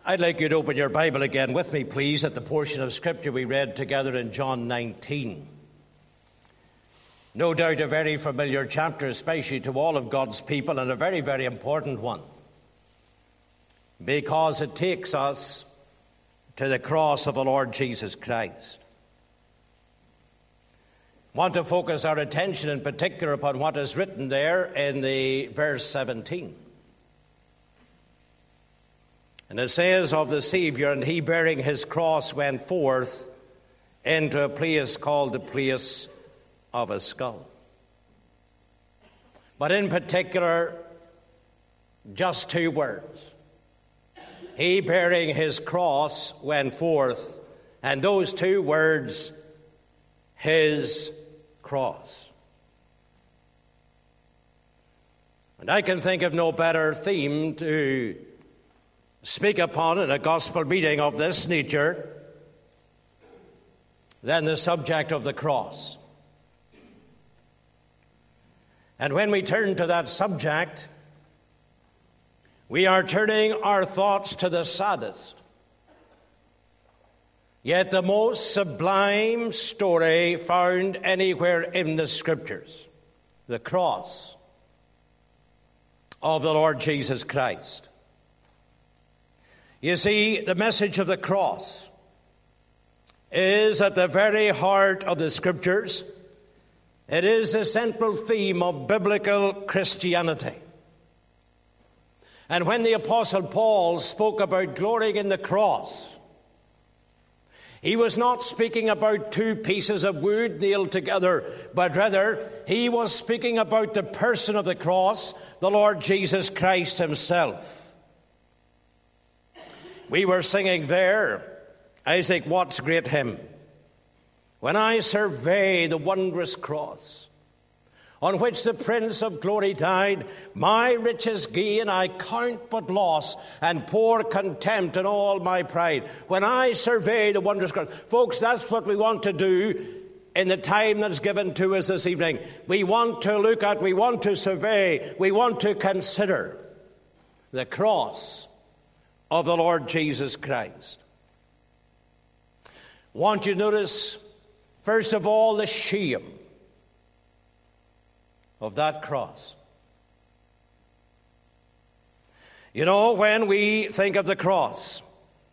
I'd like you to open your Bible again with me, please, at the portion of Scripture we read together in John 19. No doubt a very familiar chapter, especially to all of God's people, and a very, very important one, because it takes us to the cross of the Lord Jesus Christ. I want to focus our attention in particular upon what is written there in the verse 17. And it says of the Savior, and he bearing his cross went forth into a place called the place of a skull. But in particular, just two words. He bearing his cross went forth, and those two words, his cross. And I can think of no better theme to speak upon in a gospel meeting of this nature than the subject of the cross. And when we turn to that subject, we are turning our thoughts to the saddest, yet the most sublime story found anywhere in the Scriptures, the cross of the Lord Jesus Christ. You see, the message of the cross is at the very heart of the Scriptures. It is the central theme of biblical Christianity. And when the Apostle Paul spoke about glorying in the cross, he was not speaking about two pieces of wood nailed together, but rather he was speaking about the person of the cross, the Lord Jesus Christ himself. We were singing there, Isaac Watts' great hymn, "When I survey the wondrous cross, on which the Prince of Glory died, my riches gain I count but loss, and pour contempt in all my pride." When I survey the wondrous cross. Folks, that's what we want to do in the time that's given to us this evening. We want to look at, we want to survey, we want to consider the cross of the Lord Jesus Christ. I want you to notice, first of all, the shame of that cross. You know, when we think of the cross,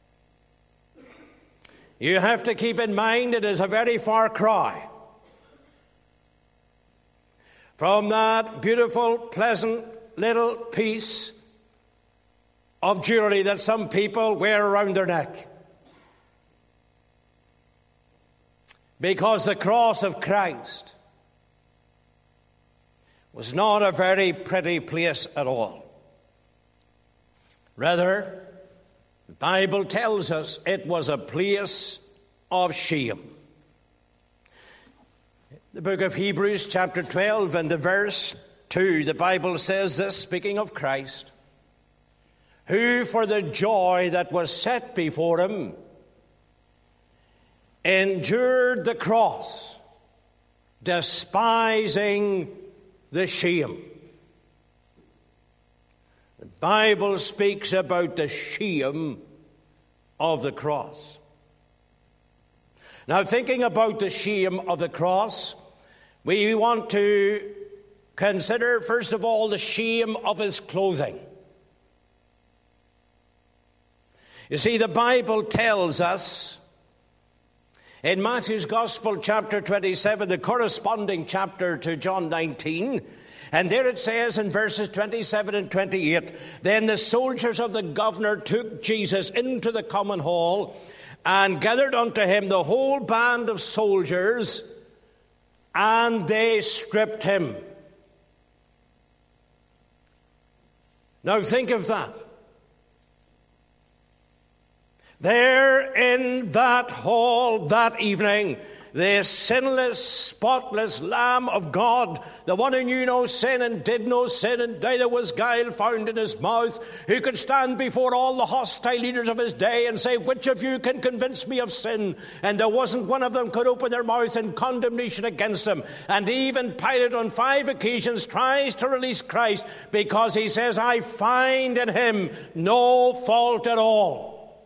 you have to keep in mind it is a very far cry from that beautiful, pleasant little piece of jewelry that some people wear around their neck. Because the cross of Christ was not a very pretty place at all. Rather, the Bible tells us it was a place of shame. The book of Hebrews, chapter 12, and the verse 2, the Bible says this, speaking of Christ, who for the joy that was set before him endured the cross, despising the shame. The Bible speaks about the shame of the cross. Now, thinking about the shame of the cross, we want to consider, first of all, the shame of his clothing. You see, the Bible tells us in Matthew's Gospel, chapter 27, the corresponding chapter to John 19, and there it says in verses 27 and 28, "Then the soldiers of the governor took Jesus into the common hall and gathered unto him the whole band of soldiers, and they stripped him." Now think of that. There in that hall that evening, the sinless, spotless Lamb of God, the one who knew no sin and did no sin, and neither was guile found in his mouth, who could stand before all the hostile leaders of his day and say, "Which of you can convince me of sin?" And there wasn't one of them could open their mouth in condemnation against him. And even Pilate on 5 occasions tries to release Christ because he says, "I find in him no fault at all."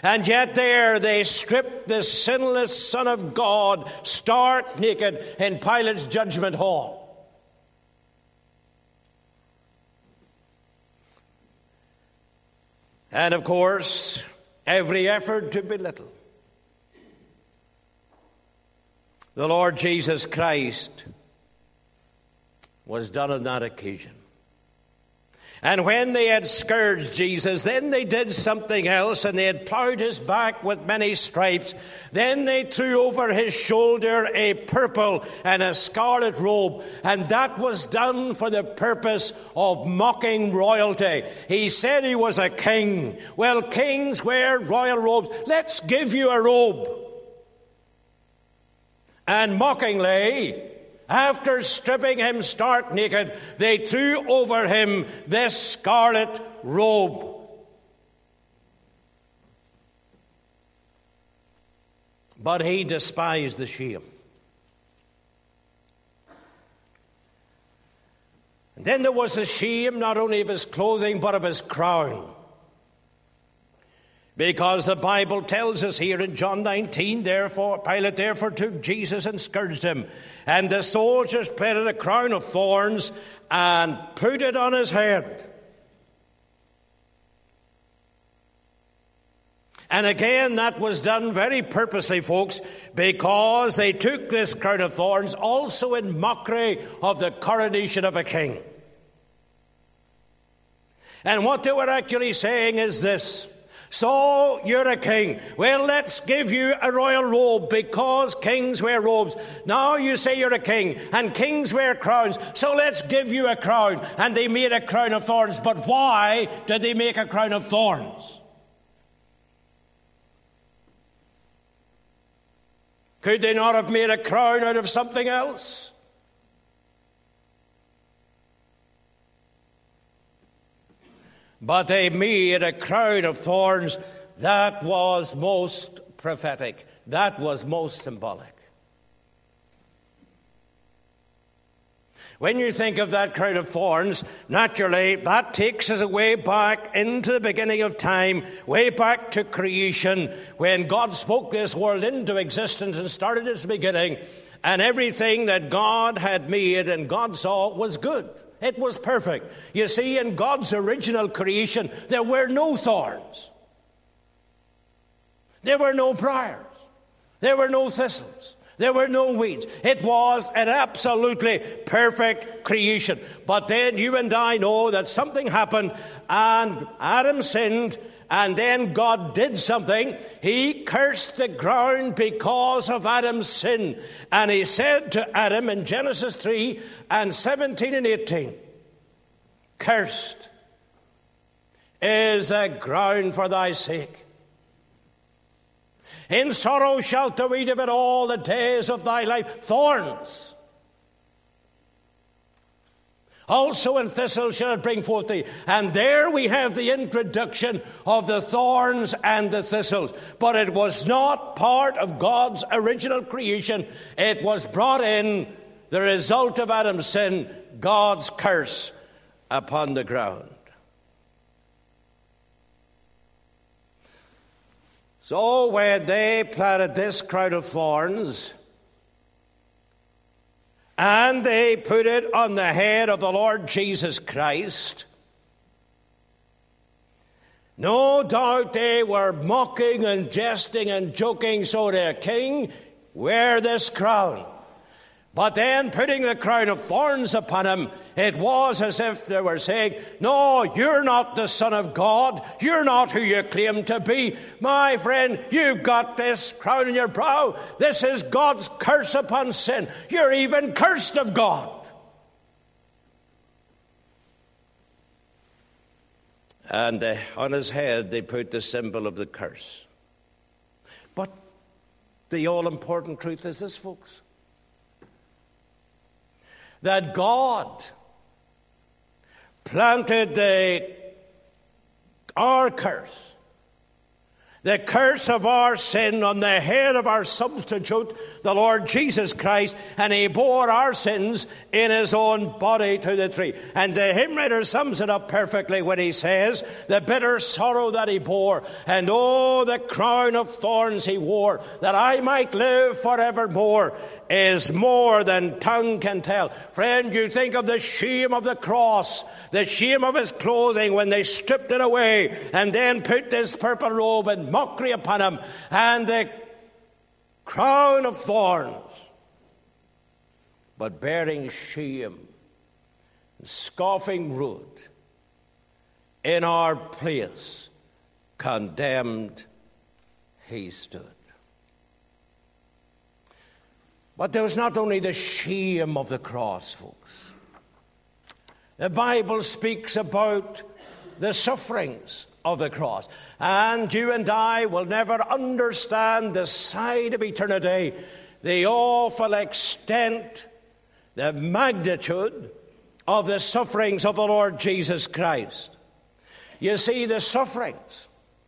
And yet there they stripped the sinless Son of God stark naked in Pilate's judgment hall. And of course, every effort to belittle the Lord Jesus Christ was done on that occasion. And when they had scourged Jesus, then they did something else, and they had plowed his back with many stripes. Then they threw over his shoulder a purple and a scarlet robe, and that was done for the purpose of mocking royalty. He said he was a king. Well, kings wear royal robes. Let's give you a robe. And mockingly, after stripping him stark naked, they threw over him this scarlet robe. But he despised the shame. And then there was the shame not only of his clothing, but of his crown. Because the Bible tells us here in John 19, Pilate therefore took Jesus and scourged him. And the soldiers plaited a crown of thorns and put it on his head. And again, that was done very purposely, folks, because they took this crown of thorns also in mockery of the coronation of a king. And what they were actually saying is this: so you're a king. Well, let's give you a royal robe because kings wear robes. Now you say you're a king and kings wear crowns. So let's give you a crown. And they made a crown of thorns. But why did they make a crown of thorns? Could they not have made a crown out of something else? But they made a crown of thorns that was most prophetic. That was most symbolic. When you think of that crown of thorns, naturally, that takes us way back into the beginning of time, way back to creation, when God spoke this world into existence and started its beginning, and everything that God had made and God saw was good. It was perfect. You see, in God's original creation, there were no thorns. There were no briars. There were no thistles. There were no weeds. It was an absolutely perfect creation. But then you and I know that something happened and Adam sinned, and then God did something. He cursed the ground because of Adam's sin. And he said to Adam in Genesis 3 and 17 and 18, "Cursed is the ground for thy sake. In sorrow shalt thou eat of it all the days of thy life. Thorns also and thistles shall it bring forth thee." And there we have the introduction of the thorns and the thistles. But it was not part of God's original creation. It was brought in, the result of Adam's sin, God's curse upon the ground. So when they planted this crown of thorns, and they put it on the head of the Lord Jesus Christ, no doubt they were mocking and jesting and joking, so the king, wear this crown. But then putting the crown of thorns upon him, it was as if they were saying, "No, you're not the Son of God. You're not who you claim to be. My friend, you've got this crown on your brow. This is God's curse upon sin. You're even cursed of God." And on his head they put the symbol of the curse. But the all-important truth is this, folks, that God planted our curse the curse of our sin on the head of our substitute, the Lord Jesus Christ, and he bore our sins in his own body to the tree. And the hymn writer sums it up perfectly when he says, the bitter sorrow that he bore, and oh, the crown of thorns he wore, that I might live forevermore, is more than tongue can tell. Friend, you think of the shame of the cross, the shame of his clothing when they stripped it away and then put this purple robe and mockery upon him, and the crown of thorns, but bearing shame and scoffing rude, in our place condemned he stood. But there was not only the shame of the cross, folks. The Bible speaks about the sufferings of the cross. And you and I will never understand the side of eternity, the awful extent, the magnitude of the sufferings of the Lord Jesus Christ. You see, the sufferings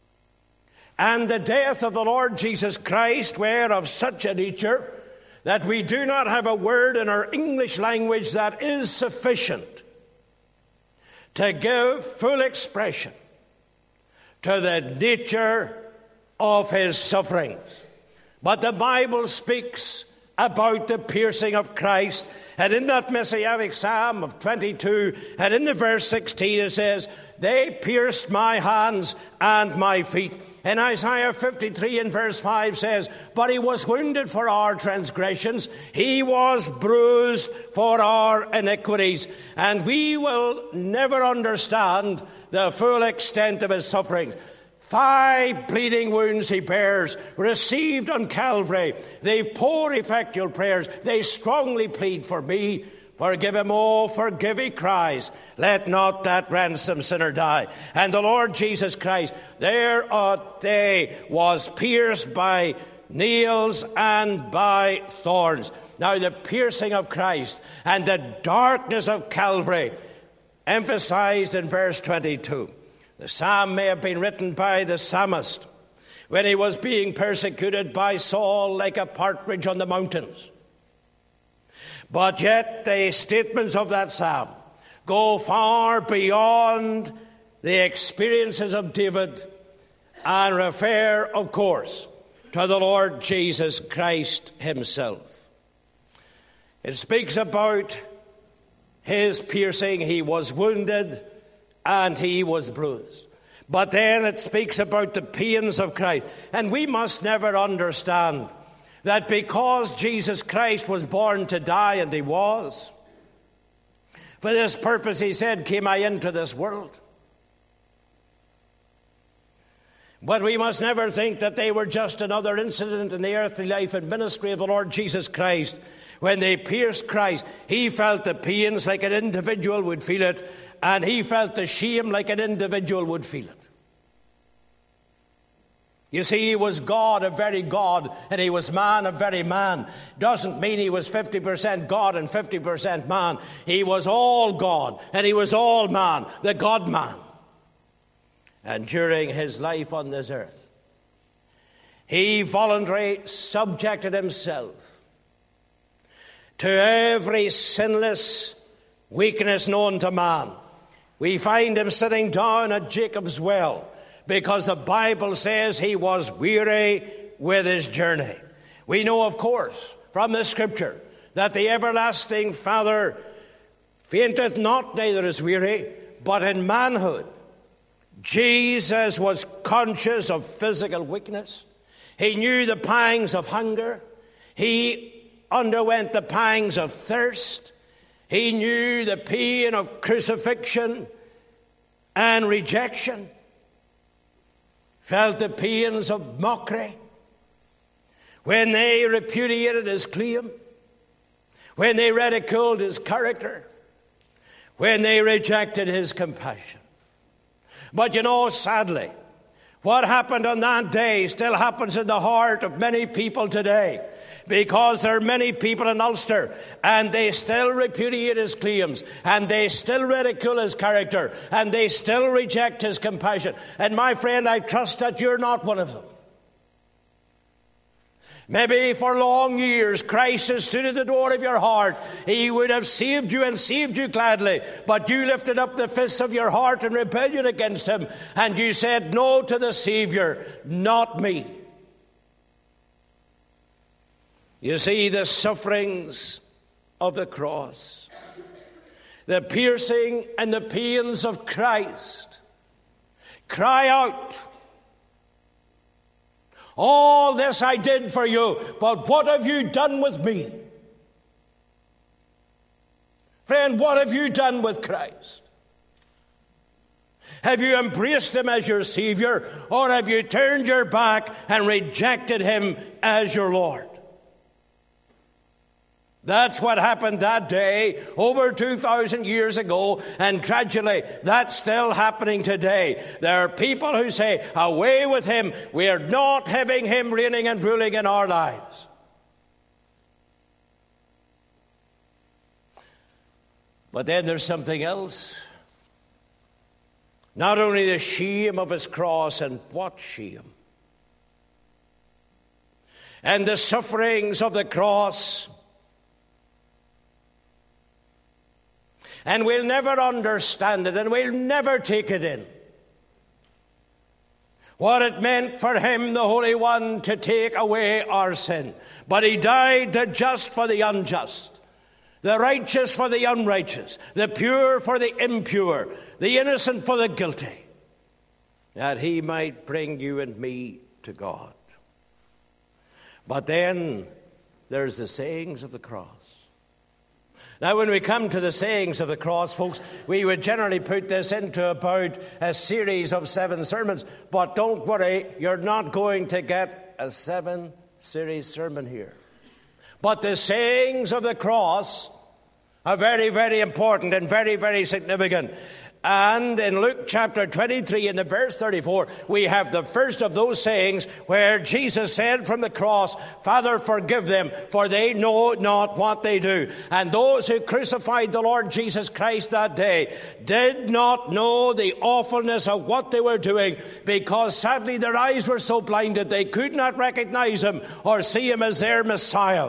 and the death of the Lord Jesus Christ were of such a nature that we do not have a word in our English language that is sufficient to give full expression to the nature of his sufferings. But the Bible speaks about the piercing of Christ, and in that messianic psalm of 22 and in the verse 16 it says, they pierced my hands and my feet. And Isaiah 53 in verse 5 says, but he was wounded for our transgressions, he was bruised for our iniquities. And we will never understand the full extent of his sufferings. 5 bleeding wounds he bears, received on Calvary. They pour effectual prayers. They strongly plead for me. Forgive him, oh, forgive, he cries. Let not that ransomed sinner die. And the Lord Jesus Christ, there at day, was pierced by nails and by thorns. Now the piercing of Christ and the darkness of Calvary, emphasized in verse 22. The psalm may have been written by the psalmist when he was being persecuted by Saul like a partridge on the mountains. But yet the statements of that psalm go far beyond the experiences of David and refer, of course, to the Lord Jesus Christ himself. It speaks about his piercing. He was wounded and he was bruised. But then it speaks about the pains of Christ. And we must never understand that because Jesus Christ was born to die, and he was, for this purpose, he said, came I into this world. But we must never think that they were just another incident in the earthly life and ministry of the Lord Jesus Christ. When they pierced Christ, he felt the pains like an individual would feel it, and he felt the shame like an individual would feel it. You see, he was God, a very God, and he was man, a very man. Doesn't mean he was 50% God and 50% man. He was all God, and he was all man, the God-man. And during his life on this earth, he voluntarily subjected himself to every sinless weakness known to man. We find him sitting down at Jacob's well, because the Bible says he was weary with his journey. We know, of course, from the Scripture, that the everlasting Father fainteth not, neither is weary, but in manhood, Jesus was conscious of physical weakness. He knew the pangs of hunger. He underwent the pangs of thirst. He knew the pain of crucifixion and rejection. Felt the pains of mockery when they repudiated his claim, when they ridiculed his character, when they rejected his compassion. But you know, sadly, What happened on that day still happens in the heart of many people today, because there are many people in Ulster and they still repudiate his claims, and they still ridicule his character, and they still reject his compassion. And my friend, I trust that you're not one of them. Maybe for long years Christ has stood at the door of your heart. He would have saved you and saved you gladly, but you lifted up the fists of your heart in rebellion against him, and you said no to the Savior. Not me. You see, the sufferings of the cross, the piercing and the pains of Christ, cry out, all this I did for you, but what have you done with me? Friend, what have you done with Christ? Have you embraced him as your Savior, or have you turned your back and rejected him as your Lord? That's what happened that day over 2,000 years ago, and tragically, that's still happening today. There are people who say, away with him, we are not having him reigning and ruling in our lives. But then there's something else. Not only the shame of his cross, and what shame, and the sufferings of the cross. And we'll never understand it, and we'll never take it in. What it meant for him, the Holy One, to take away our sin. But he died the just for the unjust, the righteous for the unrighteous, the pure for the impure, the innocent for the guilty, that he might bring you and me to God. But then there's the sayings of the cross. Now, when we come to the sayings of the cross, folks, we would generally put this into about a series of 7 sermons. But don't worry, you're not going to get a 7-series sermon here. But the sayings of the cross are very, very important and very, very significant. And in Luke chapter 23, in the verse 34, we have the first of those sayings where Jesus said from the cross, Father, forgive them, for they know not what they do. And those who crucified the Lord Jesus Christ that day did not know the awfulness of what they were doing, because sadly their eyes were so blinded they could not recognize him or see him as their Messiah.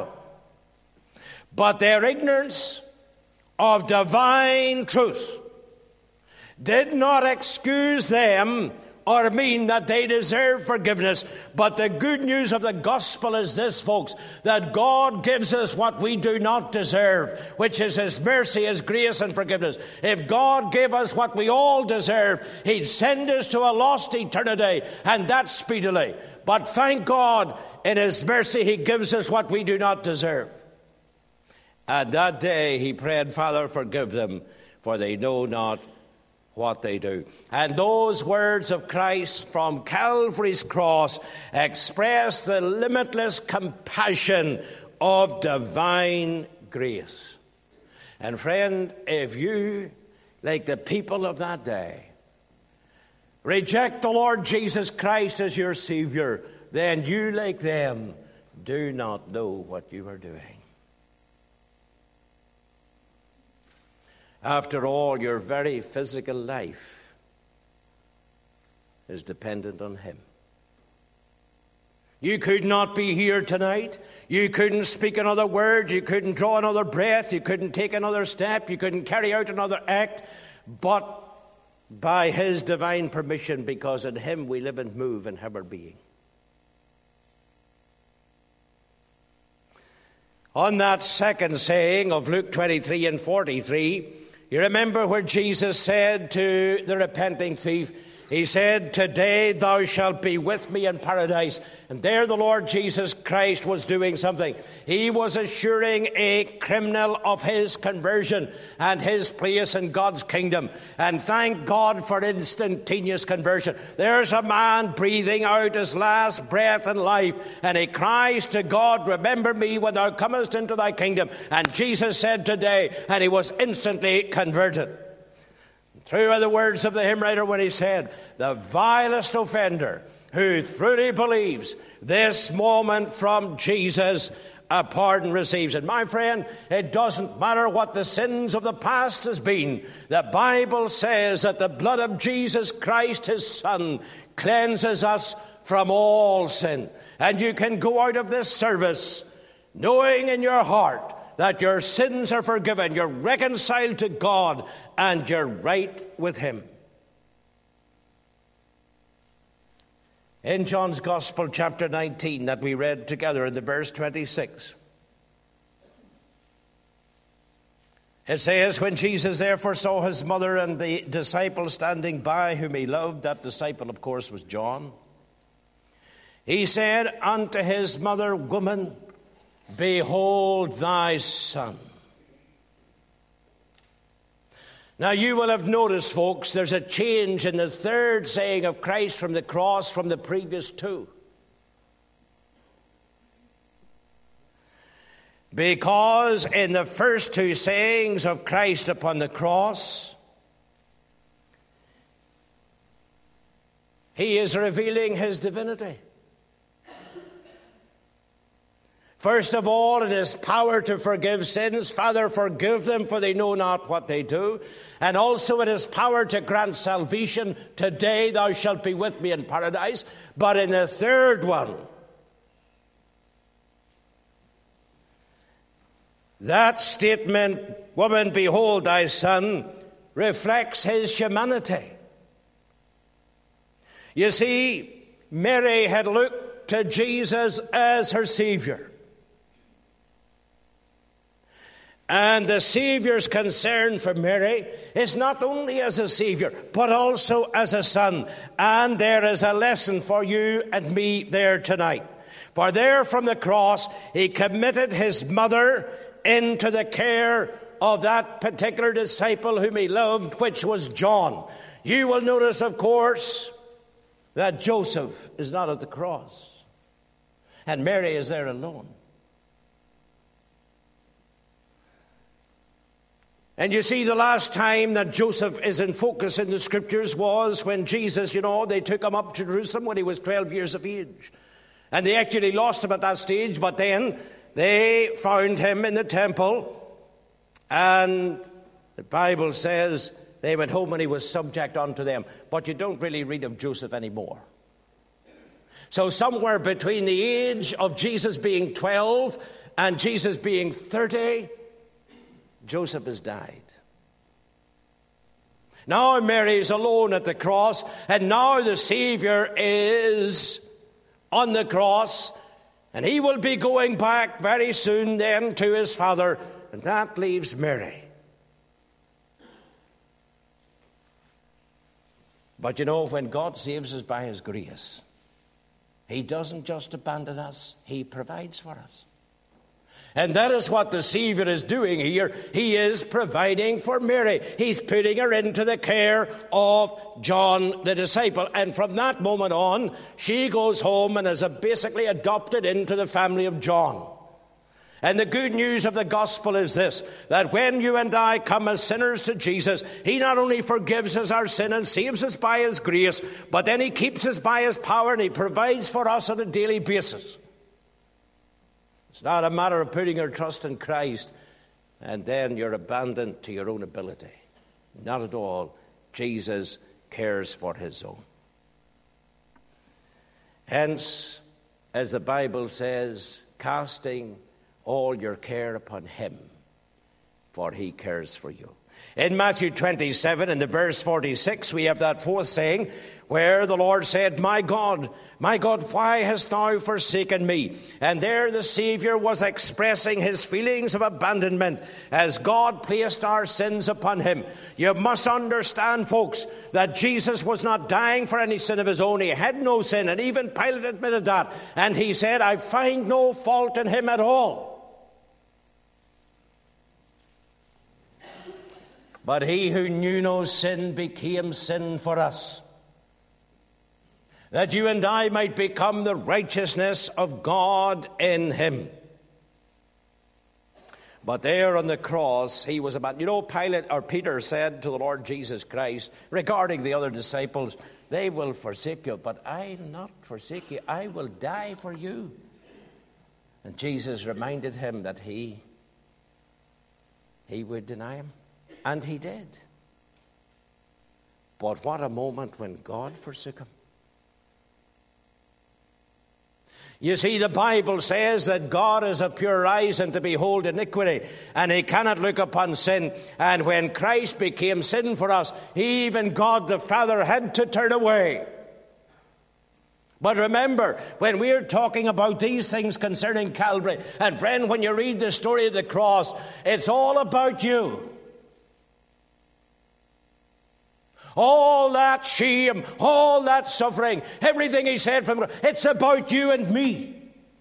But their ignorance of divine truth did not excuse them or mean that they deserve forgiveness. But the good news of the gospel is this, folks, that God gives us what we do not deserve, which is his mercy, his grace, and forgiveness. If God gave us what we all deserve, he'd send us to a lost eternity, and that speedily. But thank God, in his mercy, he gives us what we do not deserve. And that day he prayed, Father, forgive them, for they know not what they do. And those words of Christ from Calvary's cross express the limitless compassion of divine grace. And friend, if you, like the people of that day, reject the Lord Jesus Christ as your Savior, then you, like them, do not know what you are doing. After all, your very physical life is dependent on him. You could not be here tonight. You couldn't speak another word. You couldn't draw another breath. You couldn't take another step. You couldn't carry out another act, but by his divine permission, because in him we live and move and have our being. On that second saying of Luke 23 and 43, you remember where Jesus said to the repenting thief, he said, today thou shalt be with me in paradise. And there the Lord Jesus Christ was doing something. He was assuring a criminal of his conversion and his place in God's kingdom. And thank God for instantaneous conversion. There's a man breathing out his last breath in life, and he cries to God, remember me when thou comest into thy kingdom. And Jesus said today, and he was instantly converted. True are the words of the hymn writer when he said, the vilest offender who truly believes this moment from Jesus a pardon receives. And my friend, it doesn't matter what the sins of the past has been. The Bible says that the blood of Jesus Christ, his Son, cleanses us from all sin. And you can go out of this service knowing in your heart that your sins are forgiven, you're reconciled to God, and you're right with him. In John's Gospel, chapter 19, that we read together in the verse 26, it says, when Jesus therefore saw his mother and the disciple standing by whom he loved, that disciple, of course, was John, he said unto his mother, Woman, behold thy son. Now you will have noticed, folks, there's a change in the third saying of Christ from the cross from the previous two. Because in the first two sayings of Christ upon the cross, he is revealing his divinity. First of all, in his power to forgive sins, Father, forgive them, for they know not what they do. And also in his power to grant salvation, today thou shalt be with me in paradise. But in the third one, that statement, Woman, behold thy son, reflects his humanity. You see, Mary had looked to Jesus as her Savior. And the Savior's concern for Mary is not only as a Savior, but also as a son. And there is a lesson for you and me there tonight. For there from the cross, he committed his mother into the care of that particular disciple whom he loved, which was John. You will notice, of course, that Joseph is not at the cross. And Mary is there alone. And you see, the last time that Joseph is in focus in the scriptures was when Jesus, they took him up to Jerusalem when he was 12 years of age. And they actually lost him at that stage, but then they found him in the temple. And the Bible says they went home and he was subject unto them. But you don't really read of Joseph anymore. So somewhere between the age of Jesus being 12 and Jesus being 30, Joseph has died. Now Mary is alone at the cross, and now the Savior is on the cross, and he will be going back very soon then to his Father, and that leaves Mary. But when God saves us by his grace, he doesn't just abandon us, he provides for us. And that is what the Savior is doing here. He is providing for Mary. He's putting her into the care of John the disciple. And from that moment on, she goes home and is basically adopted into the family of John. And the good news of the gospel is this, that when you and I come as sinners to Jesus, he not only forgives us our sin and saves us by his grace, but then he keeps us by his power and he provides for us on a daily basis. It's not a matter of putting your trust in Christ and then you're abandoned to your own ability. Not at all. Jesus cares for his own. Hence, as the Bible says, casting all your care upon him, for he cares for you. In Matthew 27, in the verse 46, we have that fourth saying where the Lord said, my God, why hast thou forsaken me? And there the Savior was expressing his feelings of abandonment as God placed our sins upon him. You must understand, folks, that Jesus was not dying for any sin of his own. He had no sin, and even Pilate admitted that. And he said, I find no fault in him at all. But he who knew no sin became sin for us, that you and I might become the righteousness of God in him. But there on the cross, he was about, Pilate or Peter said to the Lord Jesus Christ regarding the other disciples, they will forsake you, but I'll not forsake you. I will die for you. And Jesus reminded him that he would deny him. And he did. But what a moment when God forsook him. You see, the Bible says that God is a pure eyes and to behold iniquity, and he cannot look upon sin. And when Christ became sin for us, even God the Father had to turn away. But remember, when we're talking about these things concerning Calvary, and friend, when you read the story of the cross, it's all about you. All that shame, all that suffering, everything he said from, it's about you and me.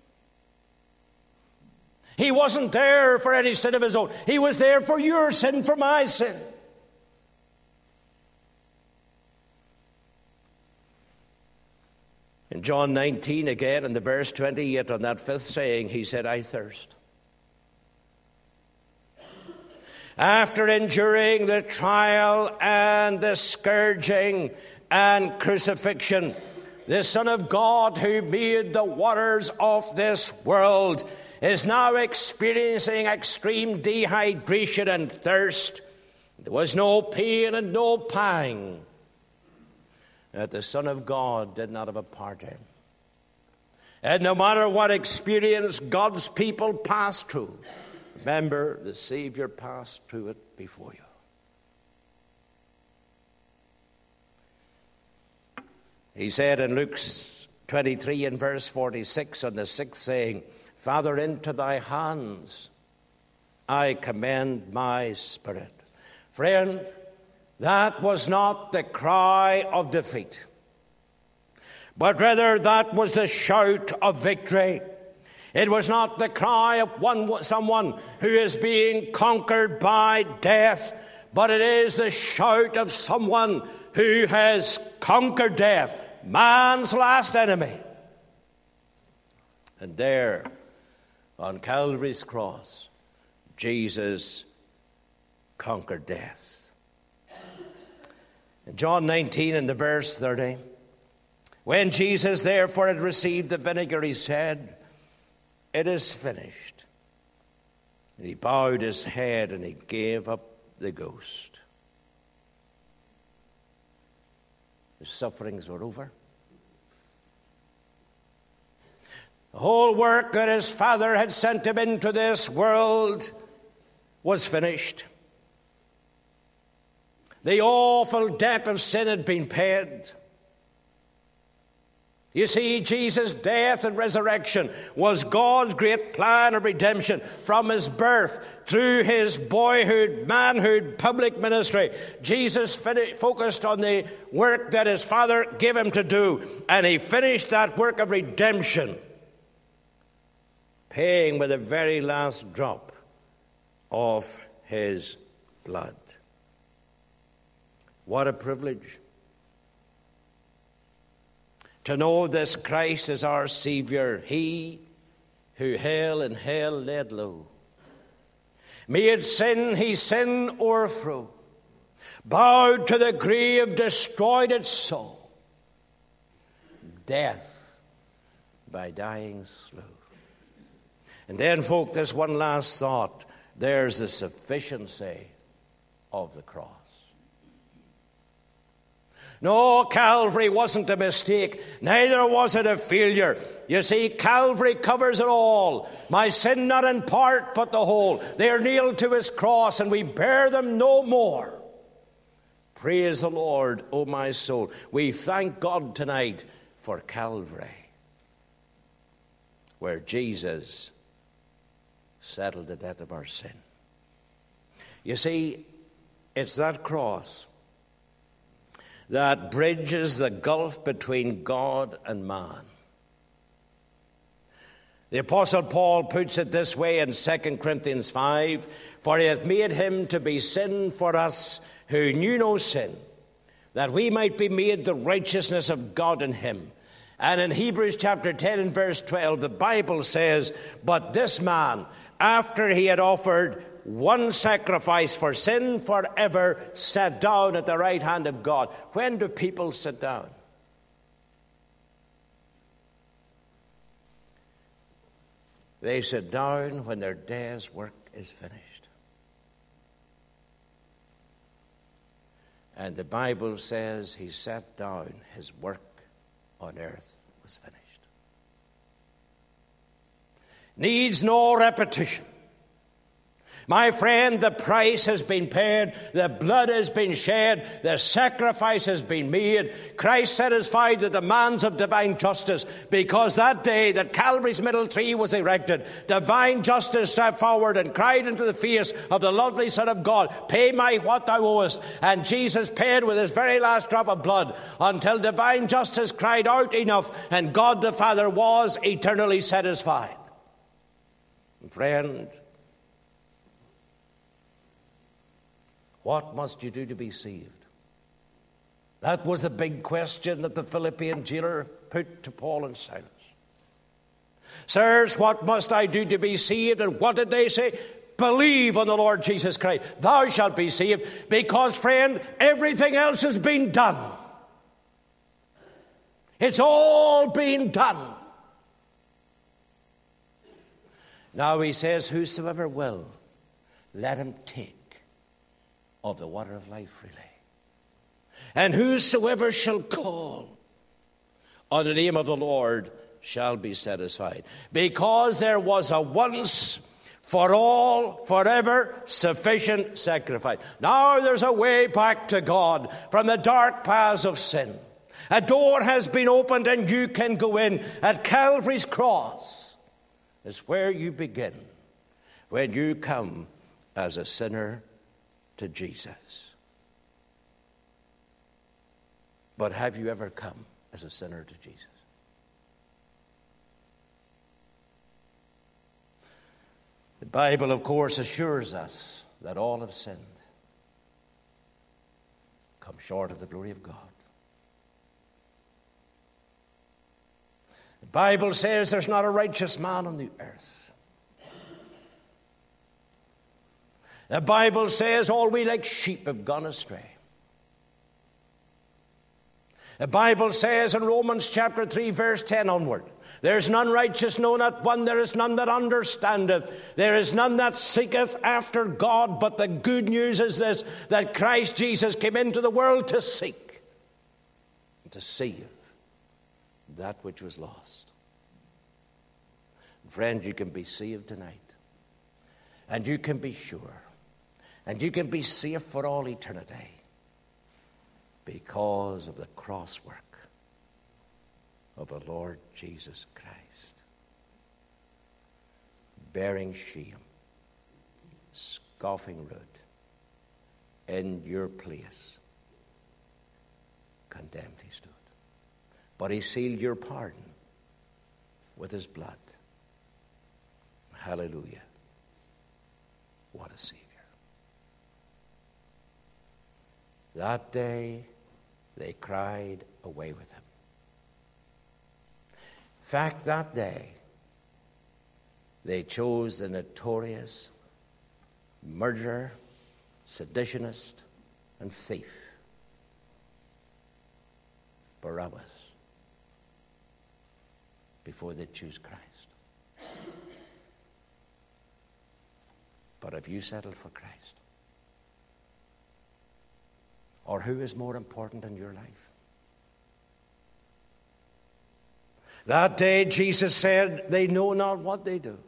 He wasn't there for any sin of his own. He was there for your sin, for my sin. In John 19 again, in the verse 28, on that fifth saying, he said, I thirst. After enduring the trial and the scourging and crucifixion, the Son of God who made the waters of this world is now experiencing extreme dehydration and thirst. There was no pain and no pang that the Son of God did not have a part in. And no matter what experience God's people passed through, remember, the Savior passed through it before you. He said in Luke 23 and verse 46 on the sixth saying, Father, into thy hands I commend my spirit. Friend, that was not the cry of defeat, but rather that was the shout of victory. It was not the cry of someone who is being conquered by death, but it is the shout of someone who has conquered death, man's last enemy. And there, on Calvary's cross, Jesus conquered death. In John 19 and the verse 30, when Jesus therefore had received the vinegar, he said, it is finished. And he bowed his head and he gave up the ghost. His sufferings were over. The whole work that his Father had sent him into this world was finished. The awful debt of sin had been paid. You see, Jesus' death and resurrection was God's great plan of redemption from his birth through his boyhood, manhood, public ministry. Jesus focused on the work that his Father gave him to do, and he finished that work of redemption, paying with the very last drop of his blood. What a privilege to know this Christ is our Savior, he who hell and hell laid low, made sin his sin o'erthrow, bowed to the grave, destroyed its soul, death by dying slow. And then, folk, this one last thought, there's the sufficiency of the cross. No, Calvary wasn't a mistake. Neither was it a failure. You see, Calvary covers it all. My sin not in part, but the whole. They are nailed to his cross, and we bear them no more. Praise the Lord, O my soul. We thank God tonight for Calvary, where Jesus settled the debt of our sin. You see, it's that cross that bridges the gulf between God and man. The Apostle Paul puts it this way in 2 Corinthians 5, for he hath made him to be sin for us who knew no sin, that we might be made the righteousness of God in him. And in Hebrews chapter 10 and verse 12, the Bible says, but this man, after he had offered one sacrifice for sin forever, sat down at the right hand of God. When do people sit down? They sit down when their day's work is finished. And the Bible says he sat down, his work on earth was finished. Needs no repetition. My friend, the price has been paid, the blood has been shed, the sacrifice has been made. Christ satisfied the demands of divine justice, because that day that Calvary's middle tree was erected, divine justice stepped forward and cried into the face of the lovely Son of God, "Pay me what thou owest." And Jesus paid with his very last drop of blood, until divine justice cried out enough, and God the Father was eternally satisfied. Friend, what must you do to be saved? That was the big question that the Philippian jailer put to Paul and Silas. Sirs, what must I do to be saved? And what did they say? Believe on the Lord Jesus Christ. Thou shalt be saved. Because, friend, everything else has been done. It's all been done. Now he says, whosoever will, let him take of the water of life freely. And whosoever shall call on the name of the Lord shall be satisfied. Because there was a once for all, forever sufficient sacrifice. Now there's a way back to God from the dark paths of sin. A door has been opened and you can go in. At Calvary's cross is where you begin when you come as a sinner to Jesus. But have you ever come as a sinner to Jesus? The Bible, of course, assures us that all have sinned, come short of the glory of God. The Bible says there's not a righteous man on the earth. The Bible says all we like sheep have gone astray. The Bible says in Romans chapter 3 verse 10 onward, there's none righteous, no not one, there is none that understandeth, there is none that seeketh after God. But the good news is this, that Christ Jesus came into the world to seek and to save that which was lost. Friend, you can be saved tonight, and you can be sure, and you can be safe for all eternity because of the cross work of the Lord Jesus Christ, bearing shame, scoffing rude, in your place, condemned he stood. But he sealed your pardon with his blood. Hallelujah. What a Savior. That day they cried, away with him. In fact, that day they chose the notorious murderer, seditionist, and thief, Barabbas, before they choose Christ. But have you settled for Christ? Or who is more important in your life? That day Jesus said, they know not what they do.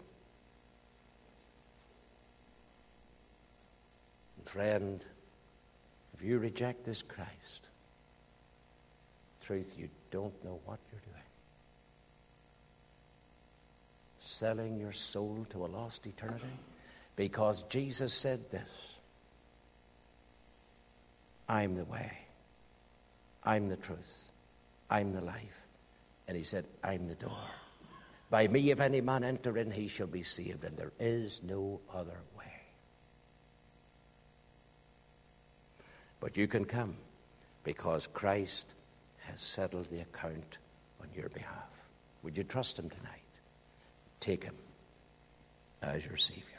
And friend, if you reject this Christ, truth, you don't know what you're doing. Selling your soul to a lost eternity, because Jesus said this, I'm the way, I'm the truth, I'm the life. And he said, I'm the door. By me, if any man enter in, he shall be saved, and there is no other way. But you can come because Christ has settled the account on your behalf. Would you trust him tonight? Take him as your Savior.